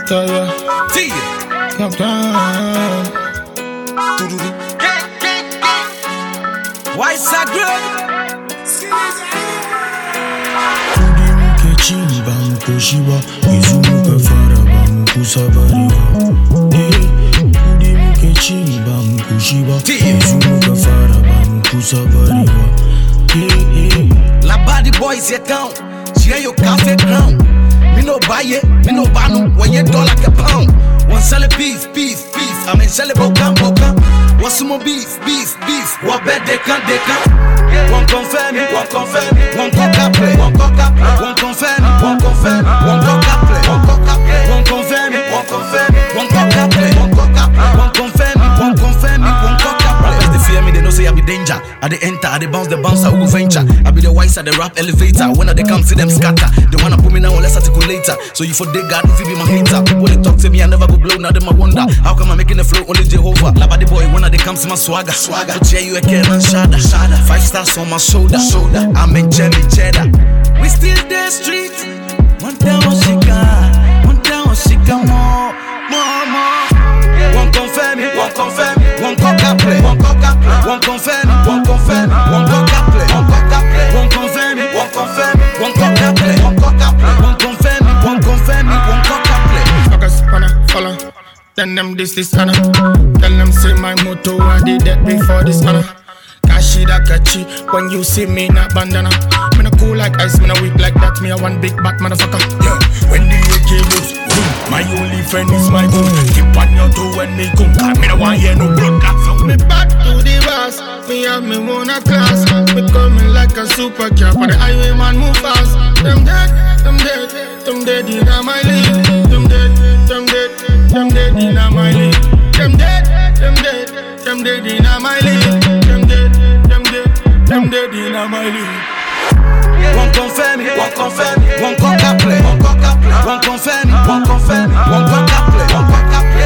Taya. Why Sagred? Chini bamu kushiba, izumuka fara bamu kusabariwa. Kudi muke chini bamu kushiba, izumuka fara bamu kusabariwa. La body boys ye down, share your cafe crown. Me no buy it, me no buy no, when you dollar like a pound. One sell it beef. I mean sell it boca. What's some more beef. What bet they can. One confirm it, one coca play, one confirm it, one coca play, one confirm it, one coca play, one confirm it, one coca play. They fear me, they know say I be danger. I they enter, I they bounce, I will venture. I be the wise at the rap elevator. When they come, see them scatter. They wanna put me now, let's articulate later. So you for they God, if you be my hater. People they talk to me, I never go blow. Now them I wonder, how come I making the flow only Jehovah? La body boy, when they come see my swagger. So chair you again and shada. 5 stars on my shoulder. I'm a Jemmy Cheddar. We still the street. One down she got more. One confirm it, one coca play, one confirm it, one coca play, one confirm it, one coca play, one confirm it, one coca play. Focus on a follow, then them this honor. Tell them say my motto, I did that before this honor. Kashida kachi, when you see me not bandana. Me no cool like ice, me no weak like that. Me a one big back motherfucker. Yeah, when the AK moves, my only friend is my gun. Keep on your toe when they come. Me no want hear no blood clot. So me back to the bus. Me have me one a class. Me coming like a super car. But the highway man move fast. Them dead in my league. Them dead in my league. Them dead in my league. Them dead in my league. One confirm it, one coca play, one confirm it, one coca play, one